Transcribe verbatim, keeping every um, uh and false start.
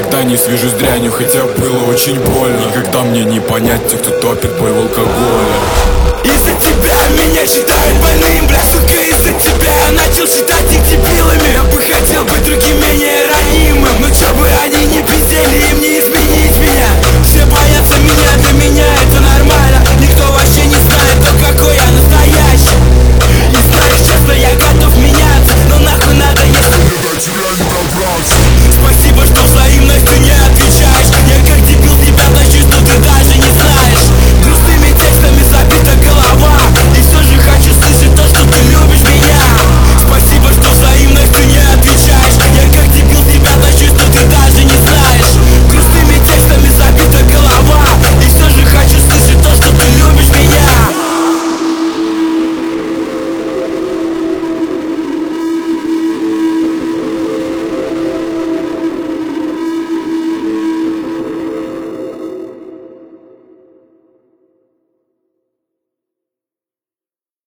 никогда не свяжусь с дрянью, хотя было очень больно. Никогда мне не понять тех, кто топит бой в алкоголе. Из-за тебя меня считают больным, бля, сука, из-за тебя я начал считать их дебилами. Я бы хотел быть другим, менее ранимым, но чё бы они ни пили.